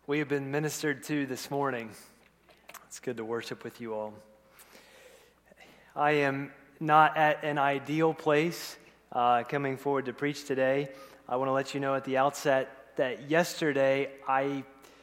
We have been ministered to this morning. It's good to worship with you all. I am not at an ideal place coming forward to preach today. I want to let you know at the outset that yesterday I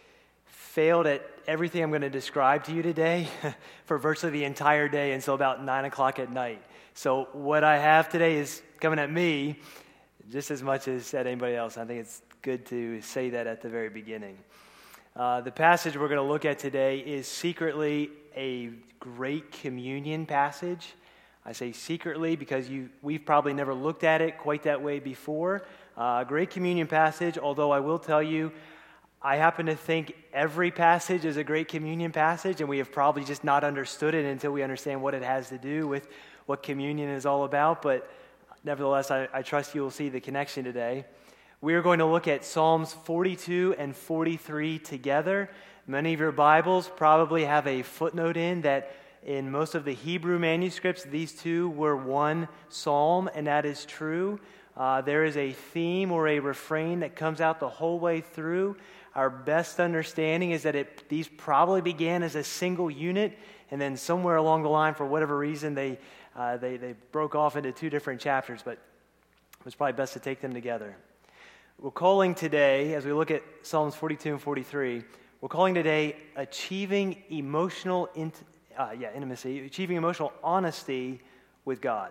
failed at everything I'm going to describe to you today for virtually the entire day until about 9 o'clock at night. So what I have today is coming at me just as much as at anybody else. I think it's good to say that at the very beginning. The passage we're going to look at today is secretly a great communion passage. I say secretly because we've probably never looked at it quite that way before. A great communion passage, although I will tell you, I happen to think every passage is a great communion passage, and we have probably just not understood it until we understand what it has to do with what communion is all about. But nevertheless, I trust you will see the connection today. We are going to look at Psalms 42 and 43 together. Many of your Bibles probably have a footnote in that in most of the Hebrew manuscripts, these two were one psalm, and that is true. There is a theme or a refrain that comes out the whole way through. Our best understanding is that these probably began as a single unit, and then somewhere along the line, for whatever reason, they broke off into two different chapters, but it was probably best to take them together. We're calling today, as we look at Psalms 42 and 43, we're calling today achieving emotional intimacy, achieving emotional honesty with God.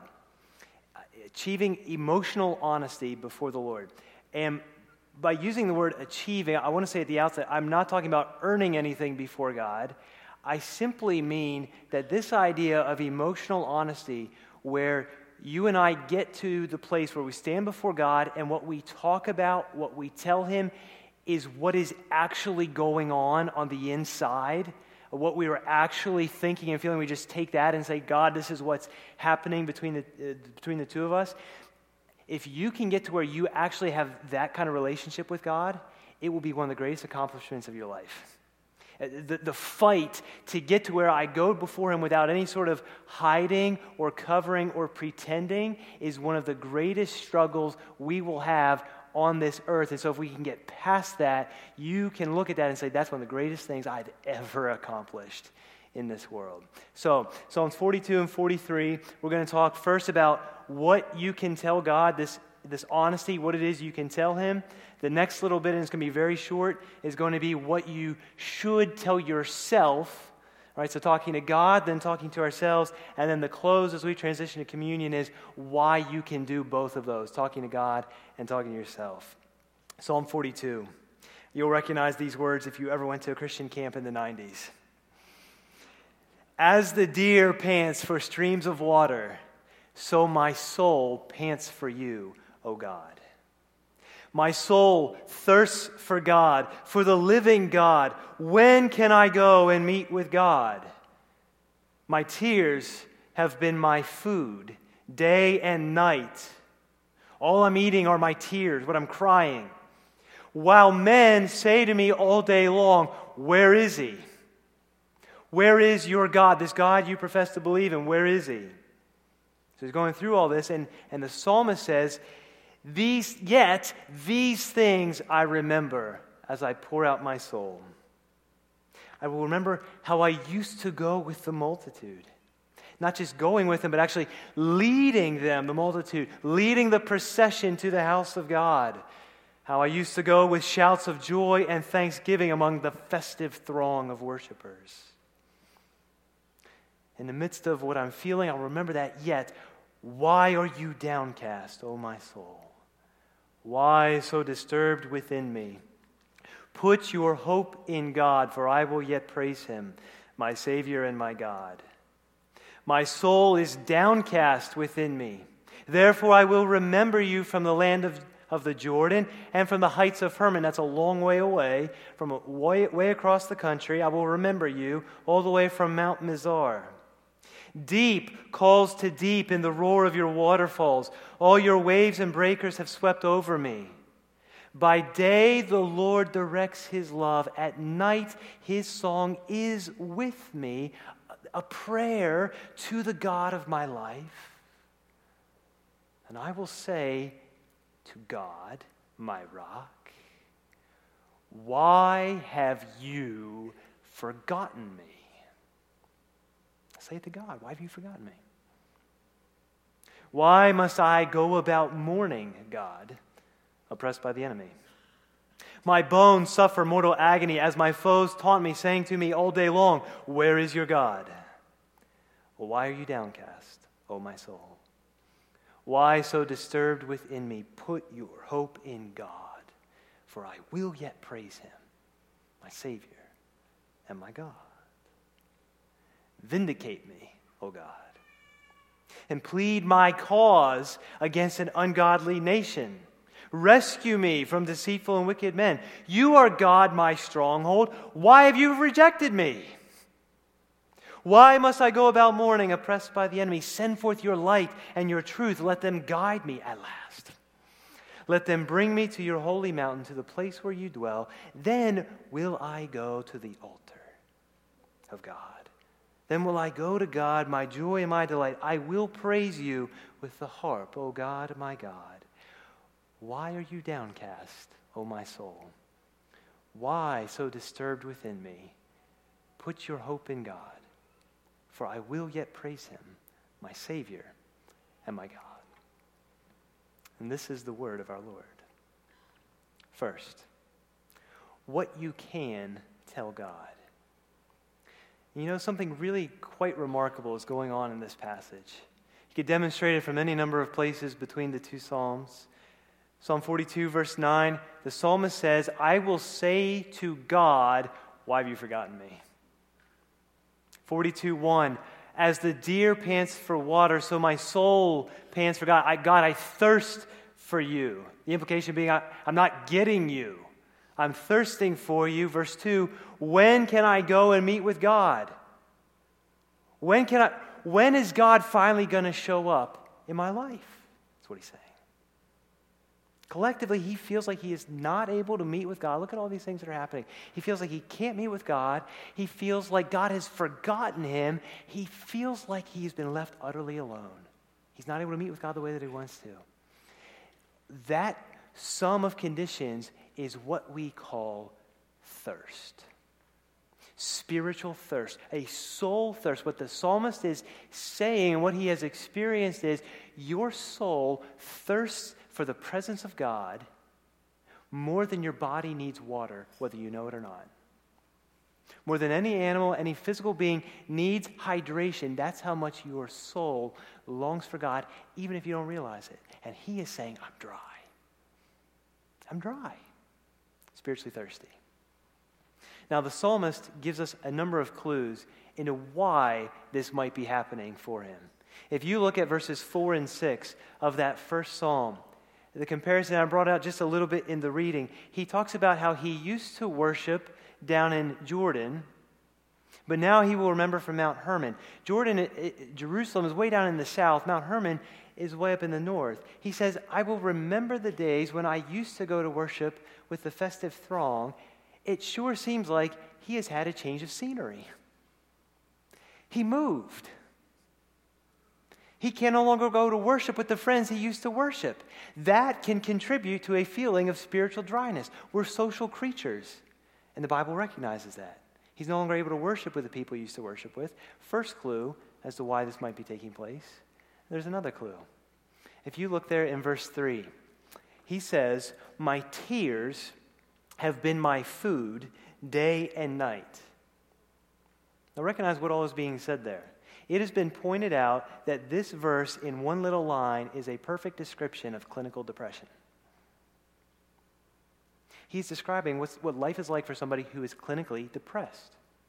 Achieving emotional honesty before the Lord. And by using the word achieving, I want to say at the outset, I'm not talking about earning anything before God. I simply mean that this idea of emotional honesty, where you and I get to the place where we stand before God and what we talk about, what we tell Him, is what is actually going on the inside, what we are actually thinking and feeling. We just take that and say, God, this is what's happening between the two of us. If you can get to where you actually have that kind of relationship with God, it will be one of the greatest accomplishments of your life. The fight to get to where I go before Him without any sort of hiding or covering or pretending is one of the greatest struggles we will have on this earth. And so if we can get past that, you can look at that and say, that's one of the greatest things I've ever accomplished in this world. So Psalms 42 and 43, we're going to talk first about what you can tell God, this honesty, what it is you can tell Him. The next little bit, and it's going to be very short, is going to be what you should tell yourself. All right, so talking to God, then talking to ourselves, and then the close as we transition to communion is why you can do both of those, talking to God and talking to yourself. Psalm 42. You'll recognize these words if you ever went to a Christian camp in the 90s. As the deer pants for streams of water, so my soul pants for you, O God. My soul thirsts for God, for the living God. When can I go and meet with God? My tears have been my food, day and night. All I'm eating are my tears, what I'm crying. While men say to me all day long, where is He? Where is your God, this God you profess to believe in? Where is He? So he's going through all this, and the psalmist says, These things I remember as I pour out my soul. I will remember how I used to go with the multitude. Not just going with them, but actually leading them, the multitude, leading the procession to the house of God. How I used to go with shouts of joy and thanksgiving among the festive throng of worshipers. In the midst of what I'm feeling, I'll remember that yet. Why are you downcast, O my soul? Why so disturbed within me? Put your hope in God, for I will yet praise Him, my Savior and my God. My soul is downcast within me. Therefore I will remember you from the land of the Jordan and from the heights of Hermon. That's a long way away, from way across the country. I will remember you all the way from Mount Mizar. Deep calls to deep in the roar of your waterfalls. All your waves and breakers have swept over me. By day the Lord directs His love. At night His song is with me, a prayer to the God of my life. And I will say to God, my rock, why have you forgotten me? Say it to God. Why have you forgotten me? Why must I go about mourning, God, oppressed by the enemy? My bones suffer mortal agony as my foes taunt me, saying to me all day long, where is your God? Well, why are you downcast, O my soul? Why so disturbed within me? Put your hope in God, for I will yet praise him, my Savior and my God. Vindicate me, O God, and plead my cause against an ungodly nation. Rescue me from deceitful and wicked men. You are God, my stronghold. Why have you rejected me? Why must I go about mourning, oppressed by the enemy? Send forth your light and your truth. Let them guide me at last. Let them bring me to your holy mountain, to the place where you dwell. Then will I go to the altar of God. Then will I go to God, my joy and my delight. I will praise you with the harp, O God, my God. Why are you downcast, O my soul? Why so disturbed within me? Put your hope in God, for I will yet praise him, my Savior and my God. And this is the word of our Lord. First, what you can tell God. You know, something really quite remarkable is going on in this passage. You could demonstrate it from any number of places between the two Psalms. Psalm 42, verse 9, the psalmist says, I will say to God, why have you forgotten me? 42:1, as the deer pants for water, so my soul pants for God. God, I thirst for you. The implication being, I'm not getting you. I'm thirsting for you. Verse 2, when can I go and meet with God? When is God finally going to show up in my life? That's what he's saying. Collectively, he feels like he is not able to meet with God. Look at all these things that are happening. He feels like he can't meet with God. He feels like God has forgotten him. He feels like he's been left utterly alone. He's not able to meet with God the way that he wants to. That sum of conditions is what we call thirst. Spiritual thirst, a soul thirst. What the psalmist is saying and what he has experienced is your soul thirsts for the presence of God more than your body needs water, whether you know it or not. More than any animal, any physical being needs hydration, that's how much your soul longs for God, even if you don't realize it. And he is saying, I'm dry. I'm dry. Spiritually thirsty. Now, the psalmist gives us a number of clues into why this might be happening for him. If you look at verses 4 and 6 of that first psalm, the comparison I brought out just a little bit in the reading, he talks about how he used to worship down in Jordan, but now he will remember from Mount Hermon. Jerusalem is way down in the south. Mount Hermon is way up in the north. He says, I will remember the days when I used to go to worship with the festive throng. It sure seems like he has had a change of scenery. He moved. He can no longer go to worship with the friends he used to worship. That can contribute to a feeling of spiritual dryness. We're social creatures, and the Bible recognizes that. He's no longer able to worship with the people he used to worship with. First clue as to why this might be taking place. There's another clue. If you look there in verse 3, he says, my tears have been my food day and night. Now recognize what all is being said there. It has been pointed out that this verse in one little line is a perfect description of clinical depression. He's describing what life is like for somebody who is clinically depressed.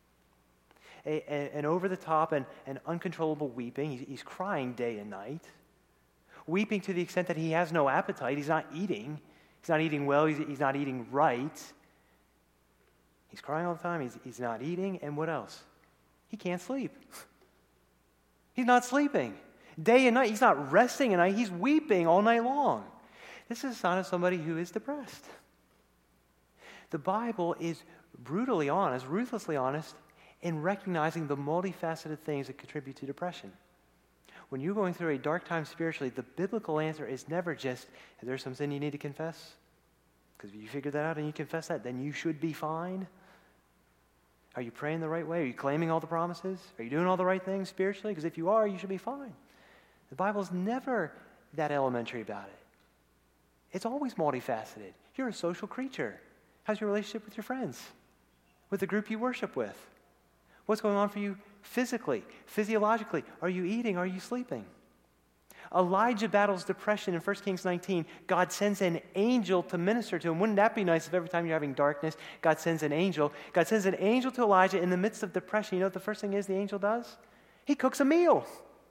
An over-the-top and uncontrollable weeping. He's crying day and night. Weeping to the extent that he has no appetite. He's not eating. He's not eating well. He's not eating right. He's crying all the time. He's not eating. And what else? He can't sleep. He's not sleeping. Day and night, he's not resting at night. He's weeping all night long. This is a sign of somebody who is depressed. The Bible is brutally honest, ruthlessly honest, in recognizing the multifaceted things that contribute to depression. When you're going through a dark time spiritually, the biblical answer is never just, is there some sin you need to confess? Because if you figure that out and you confess that, then you should be fine. Are you praying the right way? Are you claiming all the promises? Are you doing all the right things spiritually? Because if you are, you should be fine. The Bible's never that elementary about it. It's always multifaceted. You're a social creature. How's your relationship with your friends? With the group you worship with? What's going on for you physically, physiologically? Are you eating? Are you sleeping? Elijah battles depression in 1 Kings 19. God sends an angel to minister to him. Wouldn't that be nice if every time you're having darkness, God sends an angel? God sends an angel to Elijah in the midst of depression. You know what the first thing is the angel does? He cooks a meal.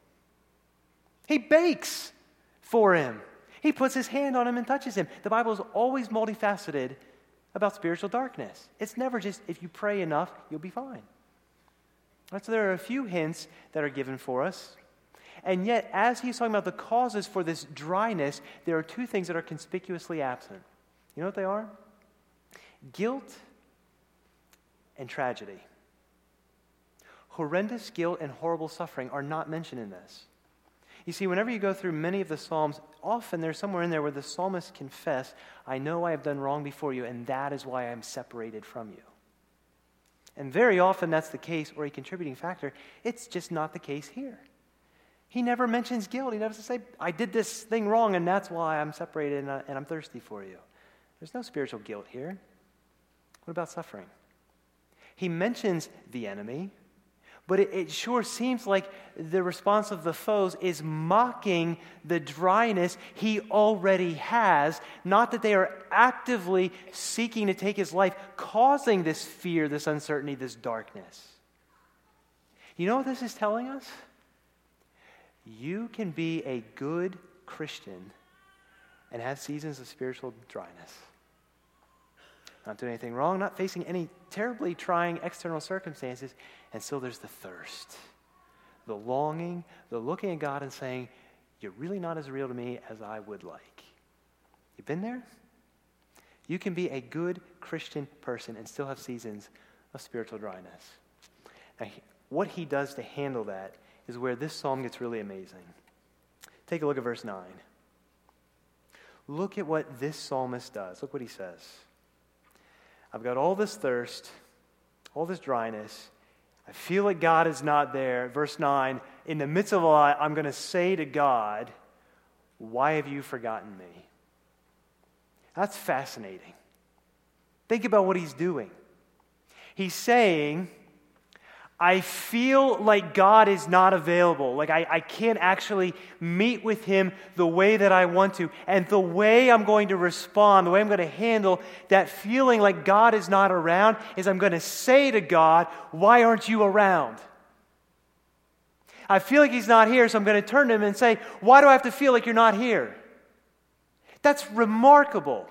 He bakes for him. He puts his hand on him and touches him. The Bible is always multifaceted about spiritual darkness. It's never just, if you pray enough, you'll be fine. Right, so there are a few hints that are given for us. And yet, as he's talking about the causes for this dryness, there are two things that are conspicuously absent. You know what they are? Guilt and tragedy. Horrendous guilt and horrible suffering are not mentioned in this. You see, whenever you go through many of the Psalms, often there's somewhere in there where the psalmist confess, I know I have done wrong before you, and that is why I'm separated from you. And very often that's the case, or a contributing factor. It's just not the case here. He never mentions guilt. He never says, I did this thing wrong, and that's why I'm separated and I'm thirsty for you. There's no spiritual guilt here. What about suffering? He mentions the enemy, but it sure seems like the response of the foes is mocking the dryness he already has, not that they are actively seeking to take his life, causing this fear, this uncertainty, this darkness. You know what this is telling us? You can be a good Christian and have seasons of spiritual dryness. Not doing anything wrong, not facing any terribly trying external circumstances, and still there's the thirst, the longing, the looking at God and saying, you're really not as real to me as I would like. You been there? You can be a good Christian person and still have seasons of spiritual dryness. Now, what he does to handle that is where this psalm gets really amazing. Take a look at verse 9. Look at what this psalmist does. Look what he says. I've got all this thirst, all this dryness. I feel like God is not there. Verse 9, in the midst of all that, I'm going to say to God, why have you forgotten me? That's fascinating. Think about what he's doing. He's saying, I feel like God is not available. Like I can't actually meet with him the way that I want to. And the way I'm going to respond, the way I'm going to handle that feeling like God is not around is I'm going to say to God, why aren't you around? I feel like he's not here, so I'm going to turn to him and say, why do I have to feel like you're not here? That's remarkable.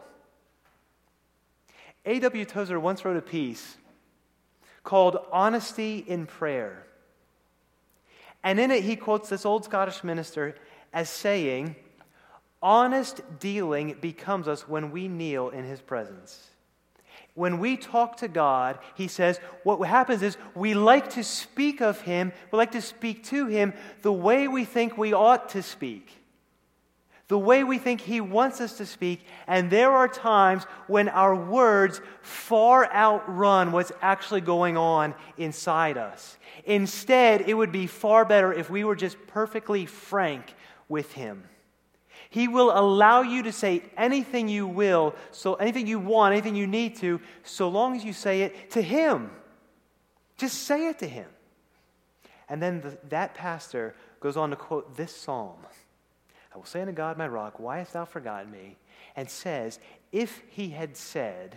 A.W. Tozer once wrote a piece called Honesty in Prayer. And in it he quotes this old Scottish minister as saying, honest dealing becomes us when we kneel in his presence. When we talk to God, he says, what happens is we like to speak of him, we like to speak to him the way we think we ought to speak. The way we think he wants us to speak, and there are times when our words far outrun what's actually going on inside us. Instead, it would be far better if we were just perfectly frank with him. He will allow you to say anything you will, so anything you want, anything you need to, so long as you say it to him. Just say it to him. And then that pastor goes on to quote this psalm. I will say unto God, my rock, why hast thou forgotten me? And says, if he had said,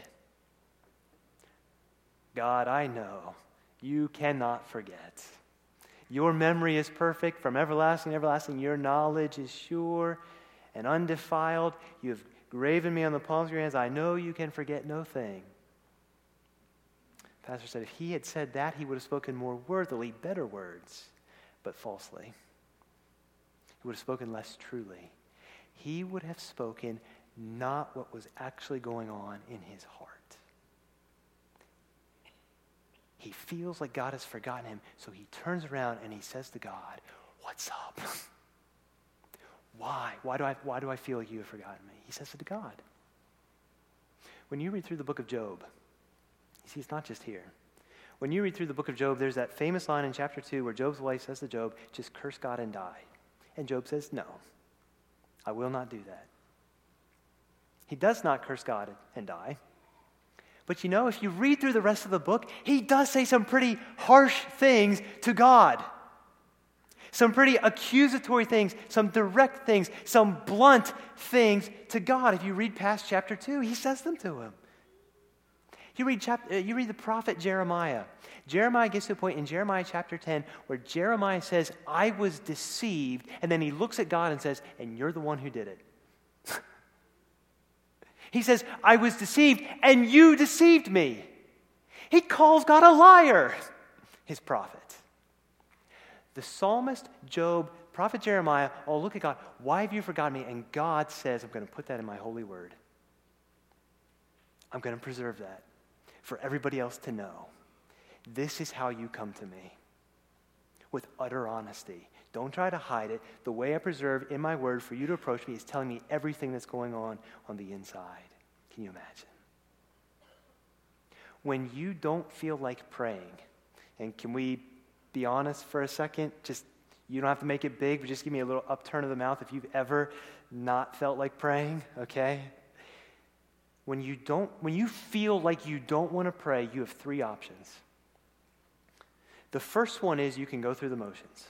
God, I know you cannot forget. Your memory is perfect from everlasting to everlasting. Your knowledge is sure and undefiled. You have graven me on the palms of your hands. I know you can forget no thing. The pastor said, if he had said that, he would have spoken more worthily, better words, but falsely. He would have spoken less truly. He would have spoken not what was actually going on in his heart. He feels like God has forgotten him, so he turns around and he says to God, what's up? Why? Why do I feel like you have forgotten me? He says it to God. When you read through the book of Job, you see, it's not just here. When you read through the book of Job, there's that famous line in chapter 2 where Job's wife says to Job, just curse God and die. And Job says, no, I will not do that. He does not curse God and die. But you know, if you read through the rest of the book, he does say some pretty harsh things to God. Some pretty accusatory things, some direct things, some blunt things to God. If you read past chapter 2, he says them to him. You read the prophet Jeremiah. Jeremiah gets to a point in Jeremiah chapter 10 where Jeremiah says, I was deceived, and then he looks at God and says, and you're the one who did it. He says, I was deceived, and you deceived me. He calls God a liar, his prophet. The psalmist, Job, prophet Jeremiah, all look at God. Why have you forgotten me? And God says, I'm going to put that in my holy word. I'm going to preserve that for everybody else to know. This is how you come to me, with utter honesty. Don't try to hide it. The way I preserve in my word for you to approach me is telling me everything that's going on the inside. Can you imagine? When you don't feel like praying, and can we be honest for a second? Just, you don't have to make it big, but just give me a little upturn of the mouth if you've ever not felt like praying, okay? When you feel like you don't want to pray, you have three options. The first one is you can go through the motions.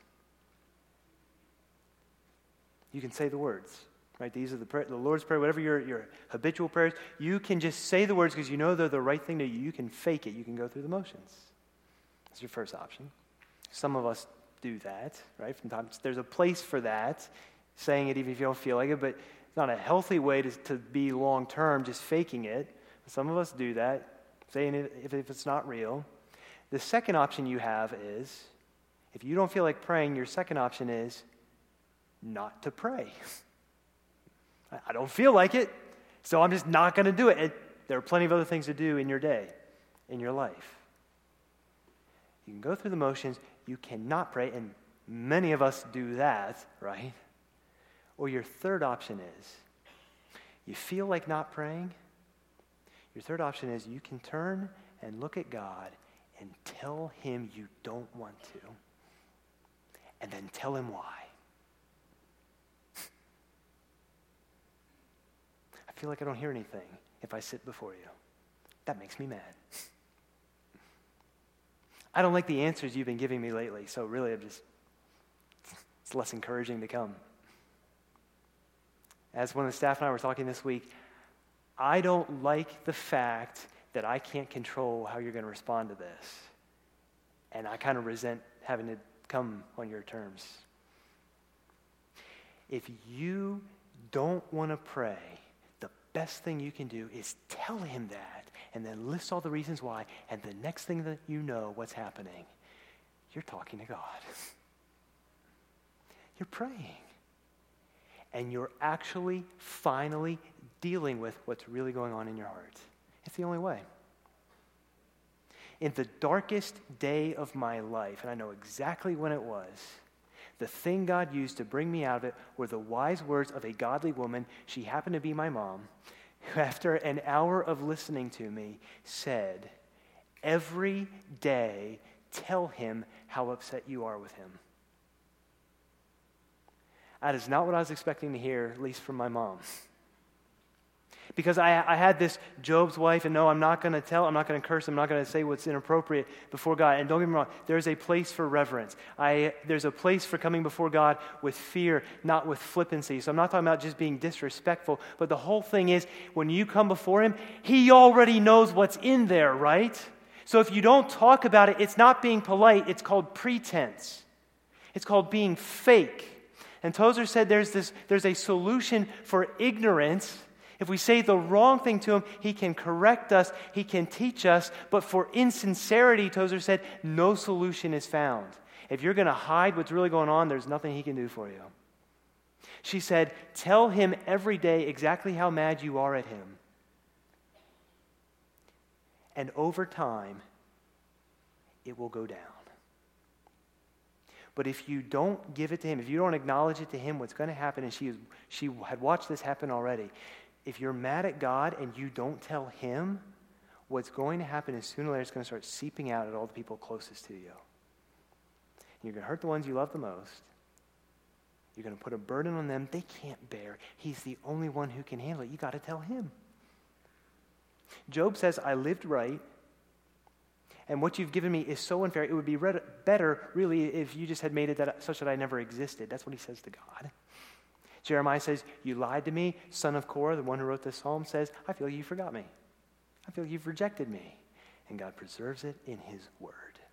You can say the words, right? These are the Lord's Prayer, whatever your habitual prayers. You can just say the words because you know they're the right thing to you. You can fake it. You can go through the motions. That's your first option. Some of us do that, right? Sometimes there's a place for that, saying it even if you don't feel like it, but it's not a healthy way to be long-term, just faking it. Some of us do that, saying it if it's not real. The second option you have is, if you don't feel like praying, your second option is not to pray. I don't feel like it, so I'm just not going to do it. There are plenty of other things to do in your day, in your life. You can go through the motions. You cannot pray, and many of us do that, right? Or your third option is, you feel like not praying. Your third option is you can turn and look at God and tell him you don't want to, and then tell him why. I feel like I don't hear anything if I sit before you. That makes me mad. I don't like the answers you've been giving me lately, so really it's less encouraging to come. As one of the staff and I were talking this week, I don't like the fact that I can't control how you're going to respond to this. And I kind of resent having to come on your terms. If you don't want to pray, the best thing you can do is tell him that and then list all the reasons why, and the next thing that you know what's happening, you're talking to God. You're praying. And you're actually finally dealing with what's really going on in your heart. It's the only way. In the darkest day of my life, and I know exactly when it was, the thing God used to bring me out of it were the wise words of a godly woman. She happened to be my mom, who after an hour of listening to me said, every day tell him how upset you are with him. That is not what I was expecting to hear, at least from my mom. Because I had this Job's wife, and no, I'm not going to curse, I'm not going to say what's inappropriate before God. And don't get me wrong, there's a place for reverence. There's a place for coming before God with fear, not with flippancy. So I'm not talking about just being disrespectful, but the whole thing is, when you come before him, he already knows what's in there, right? So if you don't talk about it, it's not being polite, it's called pretense. It's called being fake. And Tozer said there's a solution for ignorance. If we say the wrong thing to him, he can correct us, he can teach us, but for insincerity, Tozer said, no solution is found. If you're going to hide what's really going on, there's nothing he can do for you. She said, tell him every day exactly how mad you are at him. And over time, it will go down. But if you don't give it to him, if you don't acknowledge it to him, what's going to happen, and she had watched this happen already, if you're mad at God and you don't tell him, what's going to happen is sooner or later it's going to start seeping out at all the people closest to you. You're going to hurt the ones you love the most. You're going to put a burden on them they can't bear. He's the only one who can handle it. You got to tell him. Job says, I lived right, and what you've given me is so unfair. It would be better, really, if you just had made it such that I never existed. That's what he says to God. Jeremiah says, you lied to me. Son of Korah, the one who wrote this psalm, says, I feel you forgot me. I feel you've rejected me. And God preserves it in his word.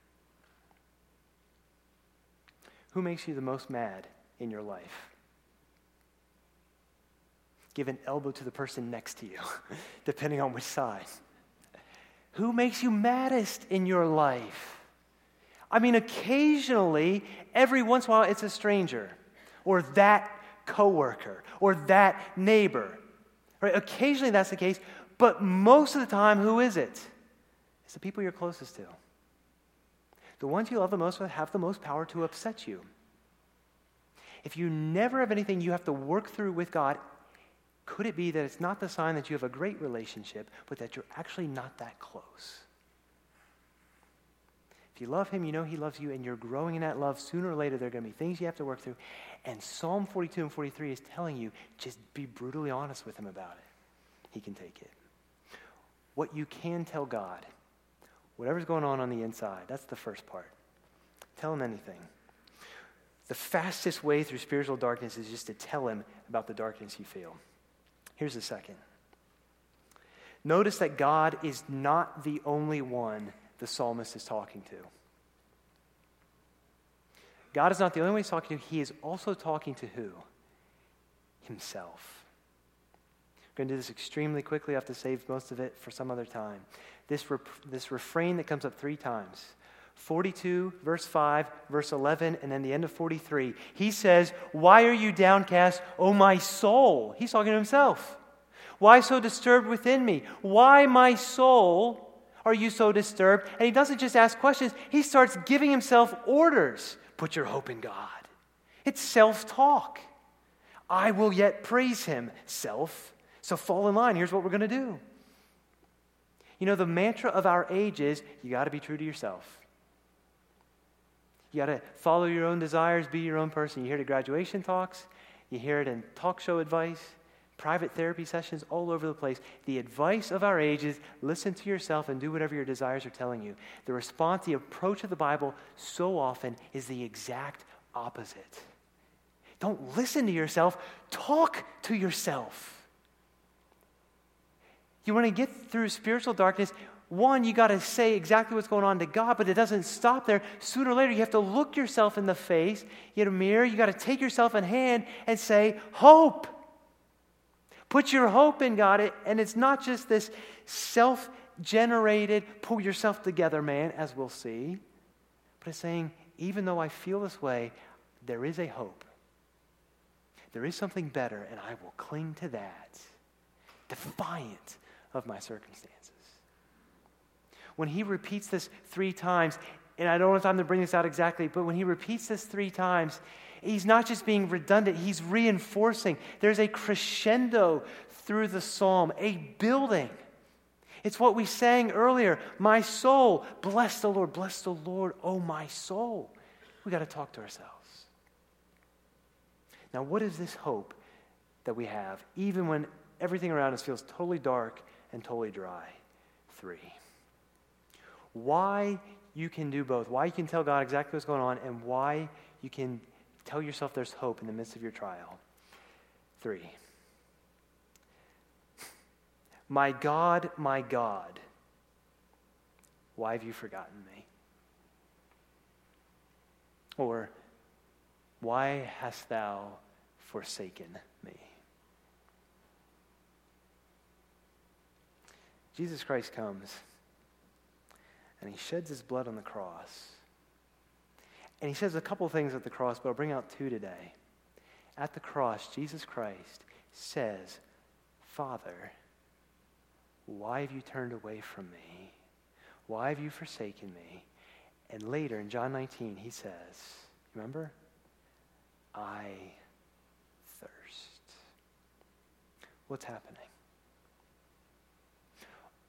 Who makes you the most mad in your life? Give an elbow to the person next to you, depending on which side. Who makes you maddest in your life? I mean, occasionally, every once in a while, it's a stranger, or that coworker, or that neighbor. Right? Occasionally that's the case, but most of the time, who is it? It's the people you're closest to. The ones you love the most have the most power to upset you. If you never have anything you have to work through with God, could it be that it's not the sign that you have a great relationship, but that you're actually not that close? If you love him, you know he loves you, and you're growing in that love. Sooner or later, there are going to be things you have to work through. And Psalm 42 and 43 is telling you, just be brutally honest with him about it. He can take it. What you can tell God, whatever's going on the inside, that's the first part. Tell him anything. The fastest way through spiritual darkness is just to tell him about the darkness you feel. Here's the second. Notice that God is not the only one the psalmist is talking to. God is not the only one he's talking to. He is also talking to who? Himself. We're going to do this extremely quickly. I have to save most of it for some other time. This refrain that comes up 3 times. 42, verse 5, verse 11, and then the end of 43. He says, why are you downcast, O my soul? He's talking to himself. Why so disturbed within me? Why, my soul, are you so disturbed? And he doesn't just ask questions. He starts giving himself orders. Put your hope in God. It's self-talk. I will yet praise him, self. So fall in line. Here's what we're going to do. You know, the mantra of our age is, you got to be true to yourself. You got to follow your own desires, be your own person. You hear it at graduation talks. You hear it in talk show advice, private therapy sessions, all over the place. The advice of our age is listen to yourself and do whatever your desires are telling you. The response, the approach of the Bible so often is the exact opposite. Don't listen to yourself. Talk to yourself. You want to get through spiritual darkness. One, you got to say exactly what's going on to God, but it doesn't stop there. Sooner or later, you have to look yourself in the face, get a mirror, you got to take yourself in hand and say, hope. Put your hope in God, and it's not just this self-generated, pull yourself together, man, as we'll see, but it's saying, even though I feel this way, there is a hope. There is something better, and I will cling to that, defiant of my circumstances. When he repeats this 3 times, and I don't have time to bring this out exactly, but when he repeats this 3 times, he's not just being redundant, he's reinforcing. There's a crescendo through the psalm, a building. It's what we sang earlier. My soul, bless the Lord, oh my soul. We got to talk to ourselves. Now, what is this hope that we have, even when everything around us feels totally dark and totally dry? 3. Why you can do both. Why you can tell God exactly what's going on, and why you can tell yourself there's hope in the midst of your trial. 3. My God, why have you forgotten me? Or, why hast thou forsaken me? Jesus Christ comes, and he sheds his blood on the cross. And he says a couple things at the cross, but I'll bring out 2 today. At the cross, Jesus Christ says, Father, why have you turned away from me? Why have you forsaken me? And later in John 19, he says, remember? I thirst. What's happening?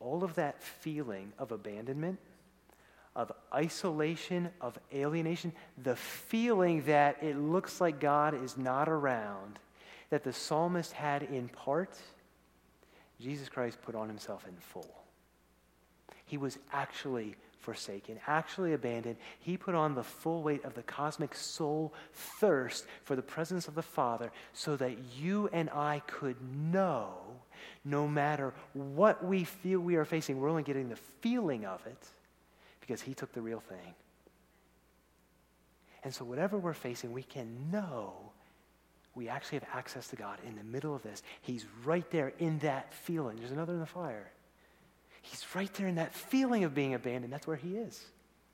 all of that feeling of abandonment, of isolation, of alienation, the feeling that it looks like God is not around, that the psalmist had in part, Jesus Christ put on himself in full. He was actually forsaken, actually abandoned. He put on the full weight of the cosmic soul thirst for the presence of the Father so that you and I could know, no matter what we feel we are facing, we're only getting the feeling of it because he took the real thing. And so whatever we're facing, we can know we actually have access to God in the middle of this. He's right there in that feeling. There's another in the fire. He's right there in that feeling of being abandoned. That's where he is.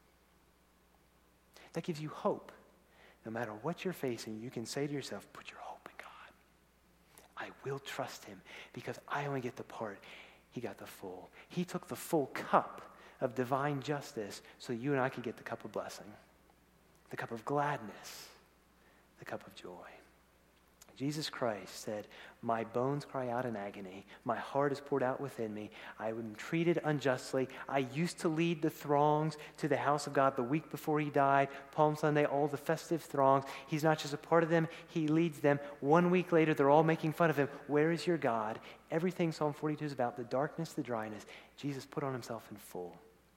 That gives you hope. No matter what you're facing, you can say to yourself, put your hope in God. I will trust him because I only get the part. He got the full. He took the full cup of divine justice so you and I could get the cup of blessing, the cup of gladness, the cup of joy. Jesus Christ said, my bones cry out in agony. My heart is poured out within me. I am treated unjustly. I used to lead the throngs to the house of God the week before he died. Palm Sunday, all the festive throngs. He's not just a part of them, he leads them. 1 week later, they're all making fun of him. Where is your God? Everything Psalm 42 is about, the darkness, the dryness. Jesus put on himself in full.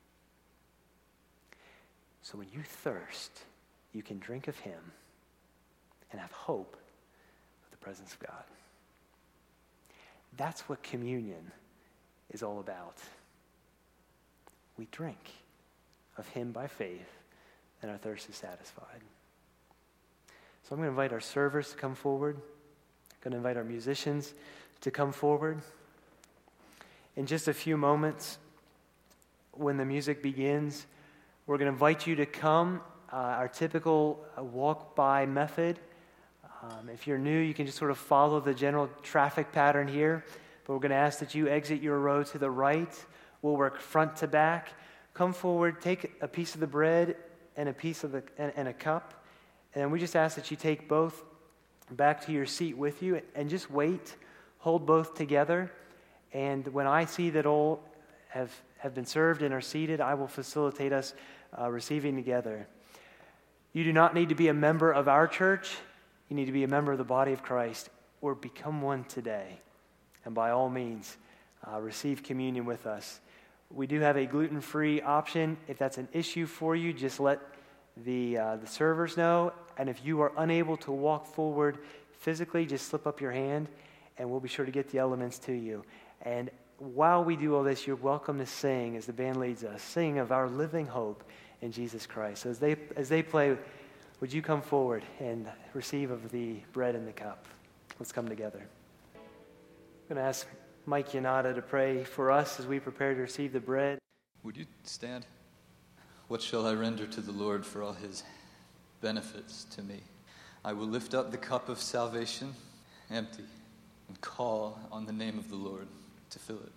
So when you thirst, you can drink of him and have hope of the presence of God. That's what communion is all about. We drink of him by faith, and our thirst is satisfied. So I'm going to invite our servers to come forward. I'm going to invite our musicians to come forward. In just a few moments, when the music begins, we're going to invite you to come. Our typical walk-by method. If you're new, you can just sort of follow the general traffic pattern here. But we're going to ask that you exit your row to the right. We'll work front to back. Come forward, take a piece of the bread and a piece of and a cup. And we just ask that you take both back to your seat with you and just wait. Hold both together. And when I see that all have been served and are seated, I will facilitate us receiving together. You do not need to be a member of our church. You need to be a member of the body of Christ or become one today. And by all means, receive communion with us. We do have a gluten-free option. If that's an issue for you, just let the servers know. And if you are unable to walk forward physically, just slip up your hand and we'll be sure to get the elements to you. And while we do all this, you're welcome to sing as the band leads us, sing of our living hope in Jesus Christ. So as they play, would you come forward and receive of the bread and the cup? Let's come together. I'm going to ask Mike Yanada to pray for us as we prepare to receive the bread. Would you stand? What shall I render to the Lord for all his benefits to me? I will lift up the cup of salvation empty and call on the name of the Lord to fill it.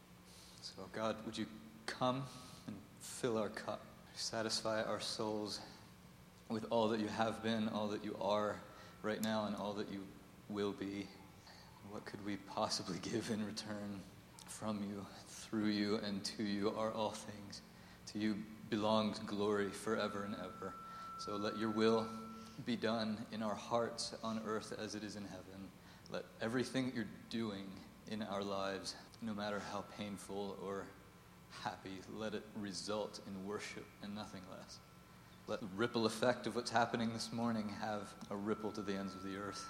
So God, would you come and fill our cup, satisfy our souls with all that you have been, all that you are right now, and all that you will be. What could we possibly give in return from you, through you, and to you are all things. To you belongs glory forever and ever. So let your will be done in our hearts on earth as it is in heaven. Let everything you're doing in our lives, no matter how painful or happy, let it result in worship and nothing less. Let the ripple effect of what's happening this morning have a ripple to the ends of the earth.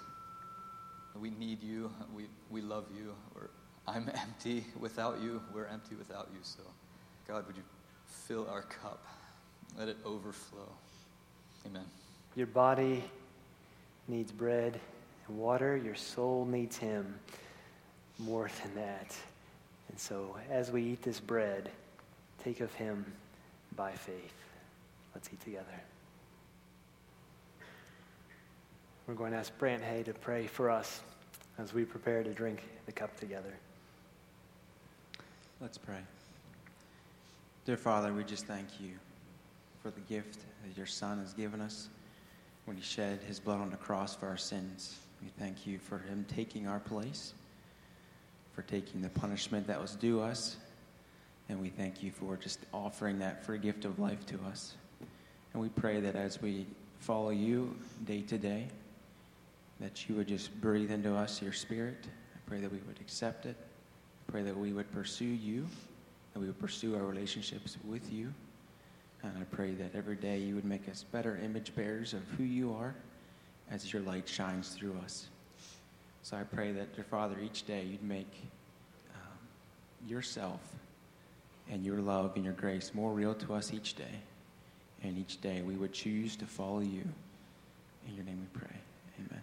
We need you. We love you. I'm empty without you. We're empty without you. So, God, would you fill our cup? Let it overflow. Amen. Your body needs bread and water. Your soul needs him more than that. And so, as we eat this bread, take of him by faith. Let's eat together. We're going to ask Brant Hay to pray for us as we prepare to drink the cup together. Let's pray. Dear Father, we just thank you for the gift that your Son has given us when he shed his blood on the cross for our sins. We thank you for him taking our place, for taking the punishment that was due us, And we thank you for just offering that free gift of life to us. And we pray that as we follow you day to day, that you would just breathe into us your Spirit. I pray that we would accept it. I pray that we would pursue you, that we would pursue our relationships with you. And I pray that every day you would make us better image bearers of who you are as your light shines through us. So I pray that, dear Father, each day you'd make yourself and your love and your grace more real to us each day. And each day we would choose to follow you. In your name we pray. Amen.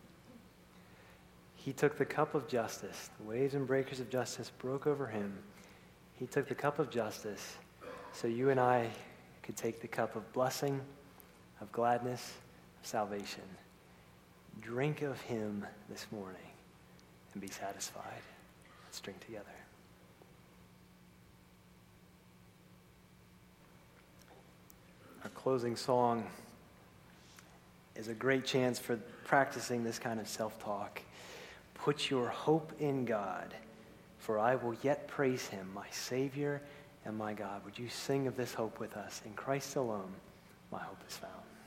He took the cup of justice. The waves and breakers of justice broke over him. He took the cup of justice so you and I could take the cup of blessing, of gladness, of salvation. Drink of him this morning and be satisfied. Let's drink together. Our closing song is a great chance for practicing this kind of self-talk. Put your hope in God, for I will yet praise him, my Savior and my God. Would you sing of this hope with us? In Christ alone, my hope is found.